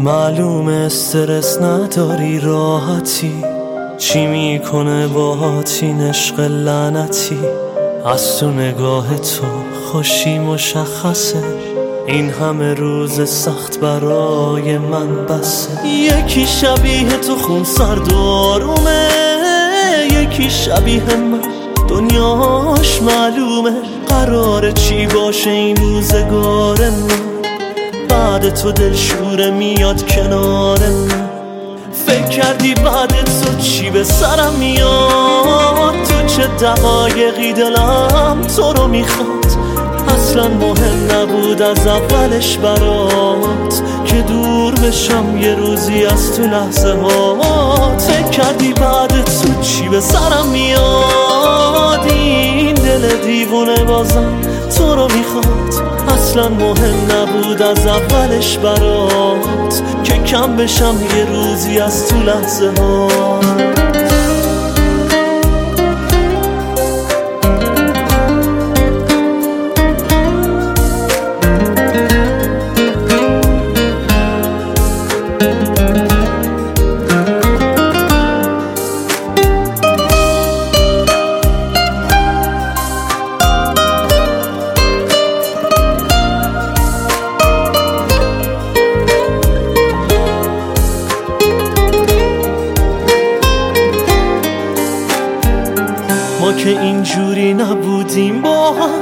معلومه استرس نداری راحتی، چی میکنه باهات این عشق لعنتی؟ از تو نگاه تو خوشی مشخصه، این همه روز سخت برای من بسه. یکی شبیه تو خون سرد و آرومه، یکی شبیه من دنیاش معلومه. قراره چی باشه این روزگار من، بعد تو دلشوره میاد کنار من. فکر کردی بعد تو چی به سرم میاد؟ تو چه دقایقی دلم تو رو میخواد. اصلا مهم نبود از اولش برات که دور بشم یه روزی از تو لحظه ها. فکر کردی بعد تو چی به سرم میاد؟ این دل دیوونه بازم تو رو میخواد. اصلا مهم نبود از اولش برات که کم بشم یه روزی از تو لحظه ها. ما که اینجوری نبودیم با هم،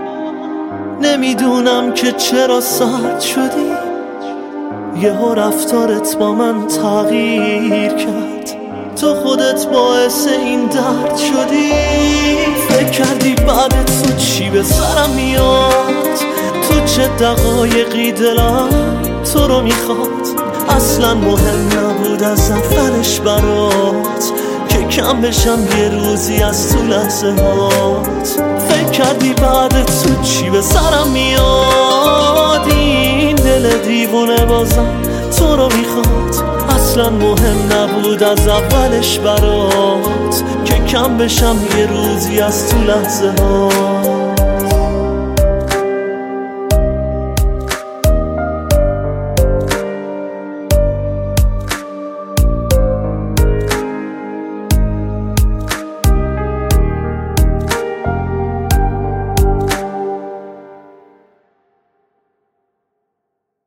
نمیدونم که چرا سرد شدی. یهو رفتارت با من تغییر کرد، تو خودت باعث این درد شدی. فکر کردی بعد تو چی به سرم میاد؟ تو چه دقایقی دلم تو رو میخواد. اصلا مهم نبود از اولش برات که کم بشم یه روزی از تو لحظه هات. فکر کردی بعد تو چی به سرم میاد؟ این دل دیوونه بازم تو رو میخواد. اصلا مهم نبود از اولش برات که کم بشم یه روزی از تو لحظه هات.